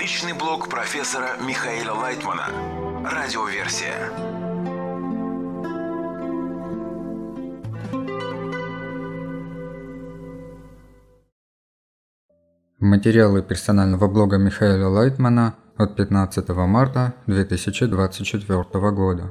Научный блог профессора Михаила Лайтмана. Радиоверсия. Материалы персонального блога Михаила Лайтмана от 15 марта 2024 года.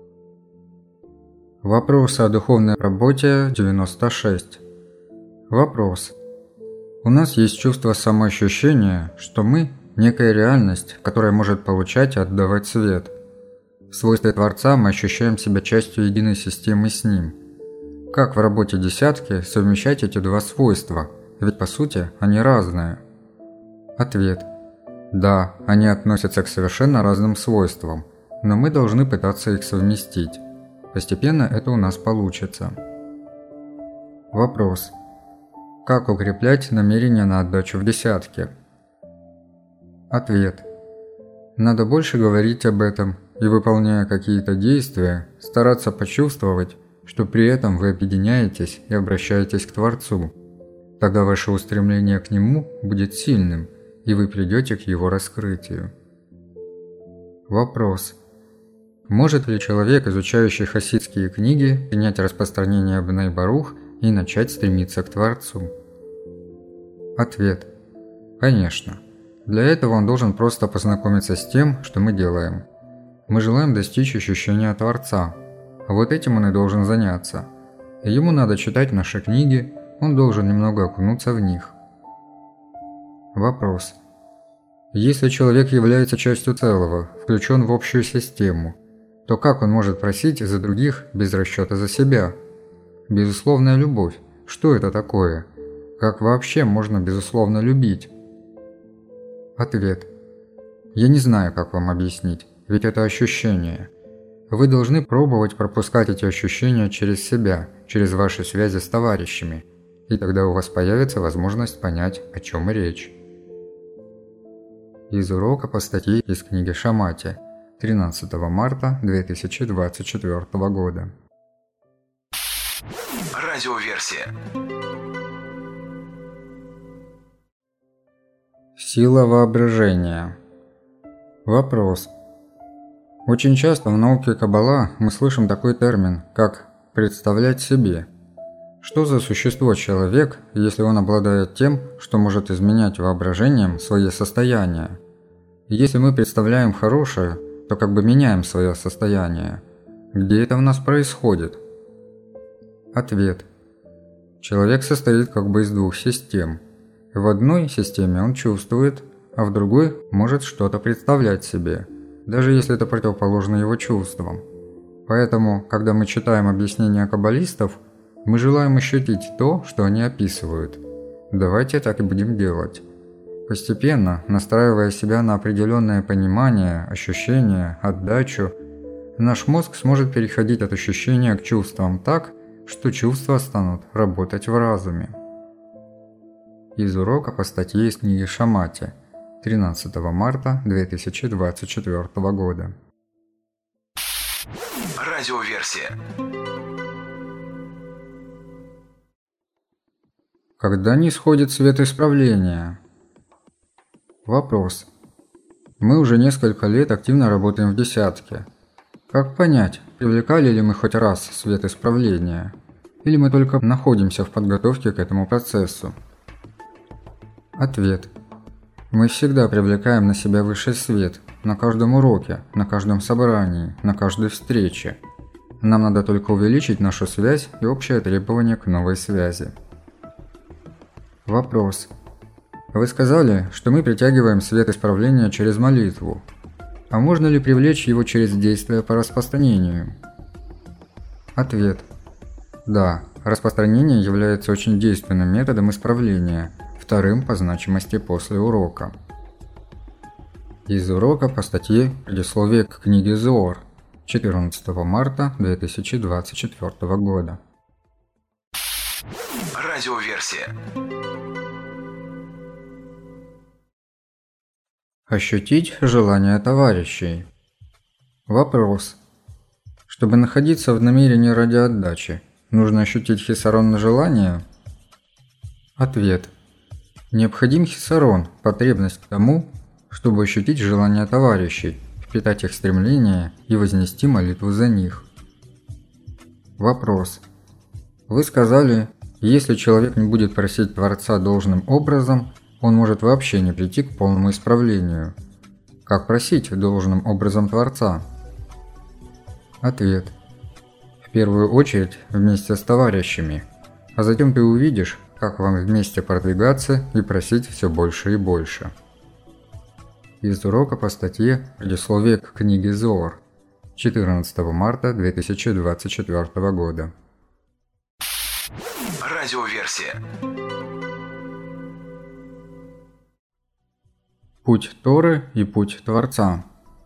Вопрос о духовной работе 96. Вопрос. У нас есть чувство самоощущения, что мы – некая реальность, которая может получать и отдавать свет. В свойстве Творца мы ощущаем себя частью единой системы с Ним. Как в работе десятки совмещать эти два свойства? Ведь по сути они разные. Ответ. Да, они относятся к совершенно разным свойствам, но мы должны пытаться их совместить. Постепенно это у нас получится. Вопрос. Как укреплять намерение на отдачу в десятки? Ответ. Надо больше говорить об этом и, выполняя какие-то действия, стараться почувствовать, что при этом вы объединяетесь и обращаетесь к Творцу. Тогда ваше устремление к Нему будет сильным, и вы придете к Его раскрытию. Вопрос. Может ли человек, изучающий хасидские книги, принять распространение Бней Барух и начать стремиться к Творцу? Ответ. Конечно. Для этого он должен просто познакомиться с тем, что мы делаем. Мы желаем достичь ощущения Творца, а вот этим он и должен заняться. Ему надо читать наши книги, он должен немного окунуться в них. Вопрос. Если человек является частью целого, включен в общую систему, то как он может просить за других без расчета за себя? Безусловная любовь. Что это такое? Как вообще можно безусловно любить? Ответ. Я не знаю, как вам объяснить, ведь это ощущение. Вы должны пробовать пропускать эти ощущения через себя, через ваши связи с товарищами, и тогда у вас появится возможность понять, о чем речь. Из урока по статье из книги Шамати 13 марта 2024 года. Радиоверсия. Сила воображения. Вопрос. Очень часто в науке Каббала мы слышим такой термин, как «представлять себе». Что за существо человек, если он обладает тем, что может изменять воображением свои состояния? Если мы представляем хорошее, то как бы меняем свое состояние. Где это в нас происходит? Ответ. Человек состоит как бы из двух систем. В одной системе он чувствует, а в другой может что-то представлять себе, даже если это противоположно его чувствам. Поэтому, когда мы читаем объяснения каббалистов, мы желаем ощутить то, что они описывают. Давайте так и будем делать. Постепенно, настраивая себя на определенное понимание, ощущение, отдачу, наш мозг сможет переходить от ощущения к чувствам так, что чувства станут работать в разуме. Из урока по статье из книги Шамати 13 марта 2024 года. Радиоверсия. Когда не сходит свет исправления? Вопрос. Мы уже несколько лет активно работаем в десятке. Как понять, привлекали ли мы хоть раз свет исправления? Или мы только находимся в подготовке к этому процессу? Ответ. Мы всегда привлекаем на себя высший свет, на каждом уроке, на каждом собрании, на каждой встрече. Нам надо только увеличить нашу связь и общее требование к новой связи. Вопрос. Вы сказали, что мы притягиваем свет исправления через молитву. А можно ли привлечь его через действия по распространению? Ответ. Да, распространение является очень действенным методом исправления, вторым по значимости после урока. Из урока по статье «Предисловие к книге Зоор» 14 марта 2024 года. Радиоверсия. Ощутить желание товарищей. Вопрос. Чтобы находиться в намерении ради отдачи, нужно ощутить хисарон на желание? Ответ. Необходим хисарон, потребность к тому, чтобы ощутить желание товарищей, впитать их стремление и вознести молитву за них. Вопрос. Вы сказали, если человек не будет просить Творца должным образом, он может вообще не прийти к полному исправлению. Как просить должным образом Творца? Ответ. В первую очередь вместе с товарищами, а затем ты увидишь, как вам вместе продвигаться и просить все больше и больше. Из урока по статье «Предисловие к книге Зоар» 14 марта 2024 года. Радиоверсия. Путь Торы и путь Творца.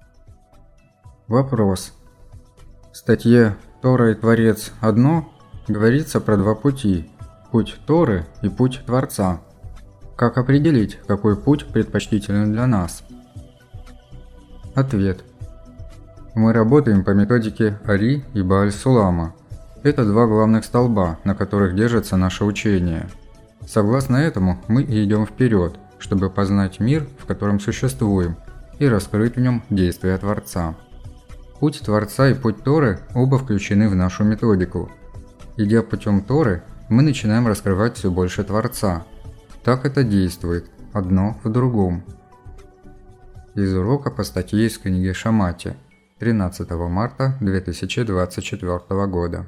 Вопрос. В статье «Тора и Творец одно» говорится про два пути – путь Торы и путь Творца. Как определить, какой путь предпочтителен для нас? Ответ. Мы работаем по методике Ари и Бааль-Сулама. Это два главных столба, на которых держится наше учение. Согласно этому, мы и идем вперед, чтобы познать мир, в котором существуем, и раскрыть в нем действия Творца. Путь Творца и путь Торы оба включены в нашу методику. Идя путем Торы, мы начинаем раскрывать все больше Творца. Так это действует, одно в другом. Из урока по статье из книги Шамати, 13 марта 2024 года.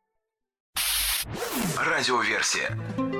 Радиоверсия.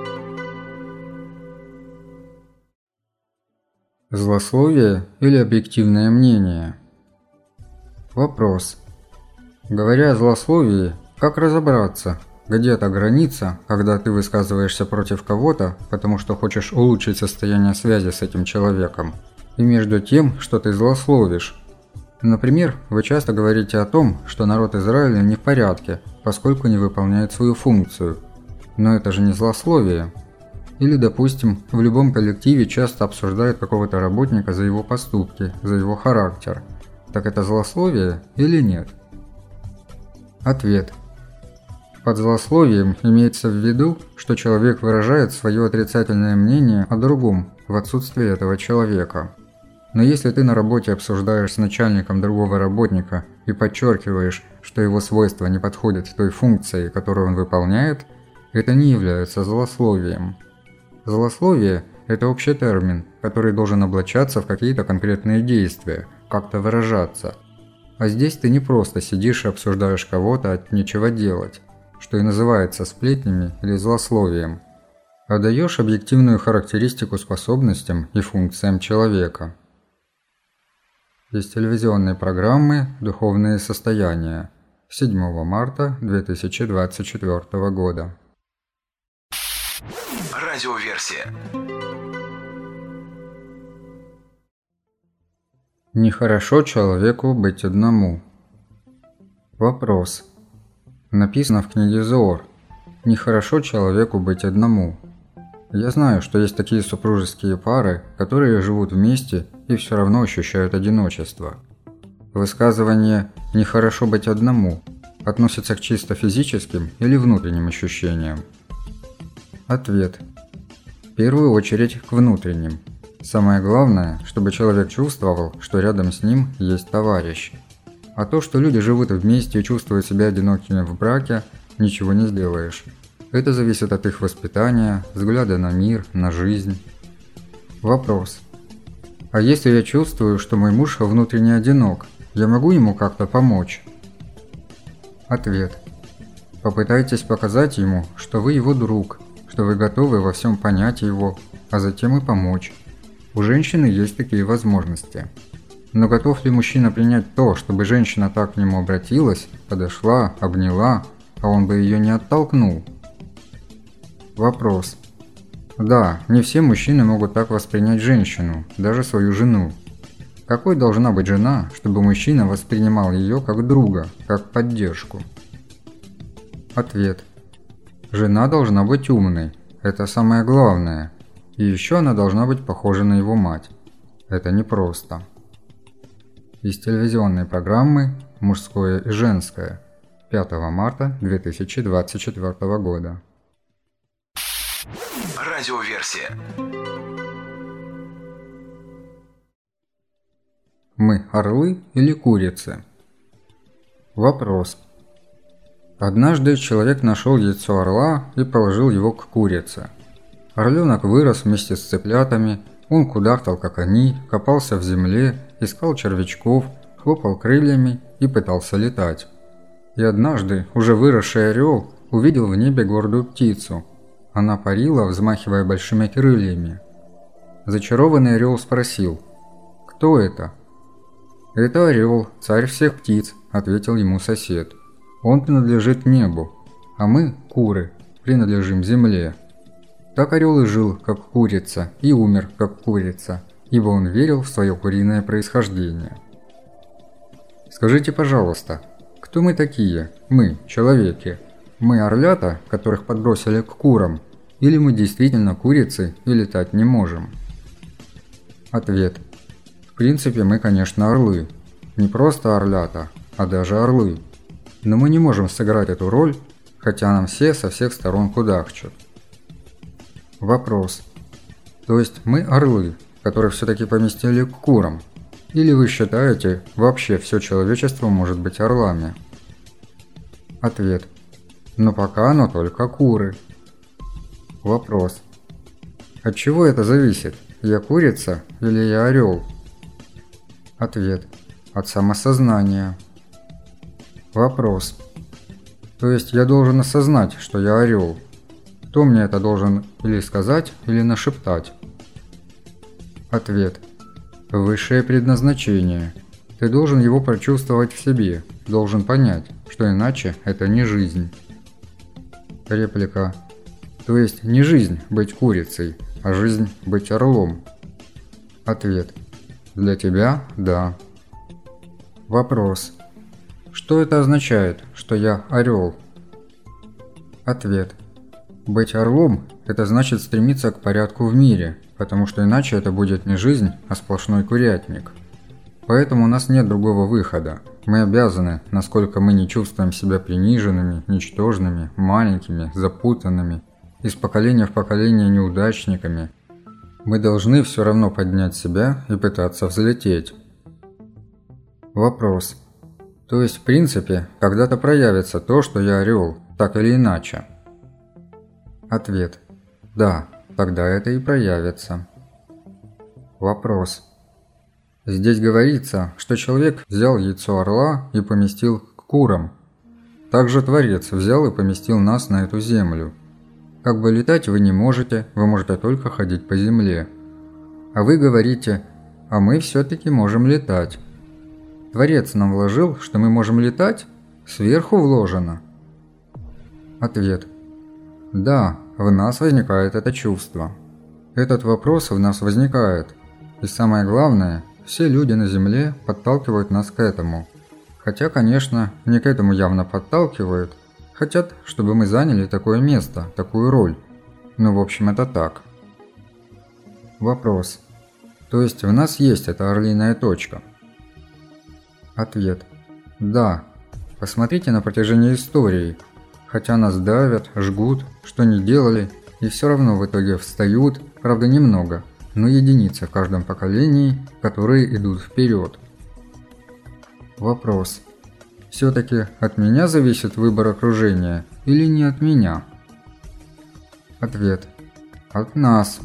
Злословие или объективное мнение? Вопрос. Говоря о злословии, как разобраться, где эта граница, когда ты высказываешься против кого-то, потому что хочешь улучшить состояние связи с этим человеком, и между тем, что ты злословишь? Например, вы часто говорите о том, что народ Израиля не в порядке, поскольку не выполняет свою функцию. Но это же не злословие. Или, допустим, в любом коллективе часто обсуждают какого-то работника за его поступки, за его характер. Так это злословие или нет? Ответ. Под злословием имеется в виду, что человек выражает свое отрицательное мнение о другом в отсутствие этого человека. Но если ты на работе обсуждаешь с начальником другого работника и подчеркиваешь, что его свойства не подходят той функции, которую он выполняет, это не является злословием. Злословие – это общий термин, который должен облачаться в какие-то конкретные действия, как-то выражаться. А здесь ты не просто сидишь и обсуждаешь кого-то от нечего делать, что и называется сплетнями или злословием, а даешь объективную характеристику способностям и функциям человека. Из телевизионной программы «Духовные состояния» 7 марта 2024 года. Радиоверсия. Нехорошо человеку быть одному. Вопрос. Написано в книге Зоар: «Нехорошо человеку быть одному». Я знаю, что есть такие супружеские пары, которые живут вместе и все равно ощущают одиночество. Высказывание «нехорошо быть одному» относится к чисто физическим или внутренним ощущениям? Ответ. В первую очередь к внутренним. Самое главное, чтобы человек чувствовал, что рядом с ним есть товарищ. А то, что люди живут вместе и чувствуют себя одинокими в браке, ничего не сделаешь. Это зависит от их воспитания, взгляда на мир, на жизнь. Вопрос. А если я чувствую, что мой муж внутренне одинок, я могу ему как-то помочь? Ответ. Попытайтесь показать ему, что вы его друг, что вы готовы во всем понять его, а затем и помочь. У женщины есть такие возможности. Но готов ли мужчина принять то, чтобы женщина так к нему обратилась, подошла, обняла, а он бы ее не оттолкнул? Вопрос. Да, не все мужчины могут так воспринять женщину, даже свою жену. Какой должна быть жена, чтобы мужчина воспринимал ее как друга, как поддержку? Ответ. Жена должна быть умной, это самое главное. И еще она должна быть похожа на его мать. Это непросто. Из телевизионной программы «Мужское и женское» 5 марта 2024 года. Радиоверсия. Мы орлы или курицы? Вопрос. Однажды человек нашел яйцо орла и положил его к курице. Орленок вырос вместе с цыплятами, он кудахтал, как они, копался в земле, искал червячков, хлопал крыльями и пытался летать. И однажды уже выросший орел увидел в небе гордую птицу. Она парила, взмахивая большими крыльями. Зачарованный орел спросил: «Кто это?» «Это орел, царь всех птиц», – ответил ему сосед. «Он принадлежит небу, а мы, куры, принадлежим земле». Так орел и жил, как курица, и умер, как курица, ибо он верил в свое куриное происхождение. Скажите, пожалуйста, кто мы такие? Мы, человеки. Мы орлята, которых подбросили к курам, или мы действительно курицы и летать не можем? Ответ. В принципе, мы, конечно, орлы. Не просто орлята, а даже орлы. Но мы не можем сыграть эту роль, хотя нам все со всех сторон кудахчут. Вопрос. То есть мы орлы, которые все-таки поместили к курам? Или вы считаете, вообще все человечество может быть орлами? Ответ. Но пока оно только куры. Вопрос. От чего это зависит? Я курица или я орел? Ответ. От самосознания. Вопрос. То есть я должен осознать, что я орел? Кто мне это должен или сказать, или нашептать? Ответ. Высшее предназначение. Ты должен его прочувствовать в себе, должен понять, что иначе это не жизнь. Реплика. То есть не жизнь быть курицей, а жизнь быть орлом. Ответ. Для тебя – да. Вопрос. Что это означает, что я орел? Ответ. Быть орлом – это значит стремиться к порядку в мире, потому что иначе это будет не жизнь, а сплошной курятник. Поэтому у нас нет другого выхода. Мы обязаны, насколько мы не чувствуем себя приниженными, ничтожными, маленькими, запутанными, из поколения в поколение неудачниками. Мы должны все равно поднять себя и пытаться взлететь. Вопрос. То есть, в принципе, когда-то проявится то, что я орел, так или иначе? Ответ. Да, тогда это и проявится. Вопрос. Здесь говорится, что человек взял яйцо орла и поместил к курам. Также Творец взял и поместил нас на эту землю. Как бы летать вы не можете, вы можете только ходить по земле. А вы говорите, а мы все-таки можем летать. Творец нам вложил, что мы можем летать? Сверху вложено. Ответ. Да, в нас возникает это чувство. Этот вопрос в нас возникает. И самое главное, все люди на Земле подталкивают нас к этому. Хотя, конечно, не к этому явно подталкивают. Хотят, чтобы мы заняли такое место, такую роль. Ну, в общем, это так. Вопрос. То есть в нас есть эта орлиная точка? Ответ. Да. Посмотрите на протяжении истории. Хотя нас давят, жгут, что ни делали, и все равно в итоге встают, правда немного, но единицы в каждом поколении, которые идут вперед. Вопрос. Все-таки от меня зависит выбор окружения или не от меня? Ответ. От нас.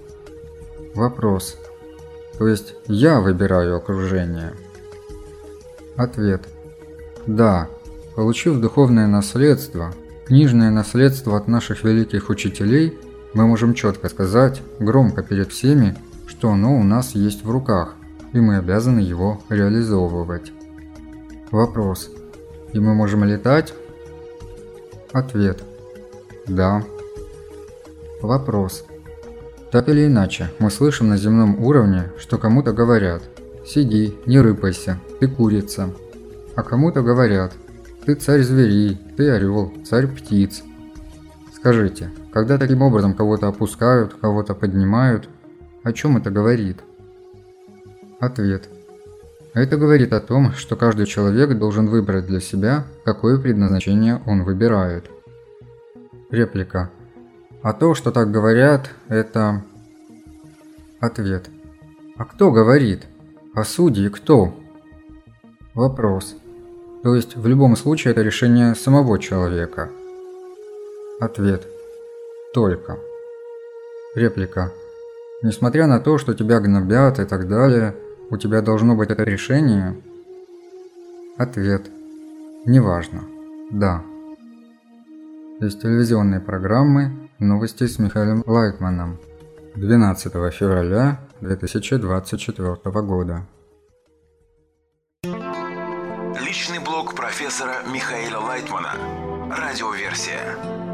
Вопрос. То есть я выбираю окружение? Ответ. Да. Получив духовное наследство, книжное наследство от наших великих учителей, мы можем четко сказать, громко перед всеми, что оно у нас есть в руках, и мы обязаны его реализовывать. Вопрос. И мы можем летать? Ответ. Да. Вопрос. Так или иначе, мы слышим на земном уровне, что кому-то говорят: «Сиди, не рыпайся, ты курица». А кому-то говорят: «Ты царь зверей, ты орел, царь птиц». Скажите, когда таким образом кого-то опускают, кого-то поднимают, о чем это говорит? Ответ. Это говорит о том, что каждый человек должен выбрать для себя, какое предназначение он выбирает. Реплика. А то, что так говорят, это... Ответ. А кто говорит? А судьи кто? Вопрос. То есть в любом случае это решение самого человека? Ответ. Только. Реплика. Несмотря на то, что тебя гнобят и так далее, у тебя должно быть это решение? Ответ. Неважно. Да. Из телевизионной программы «Новости с Михаилом Лайтманом» 12 февраля 2024 года. Личный блог профессора Михаила Лайтмана. Радиоверсия.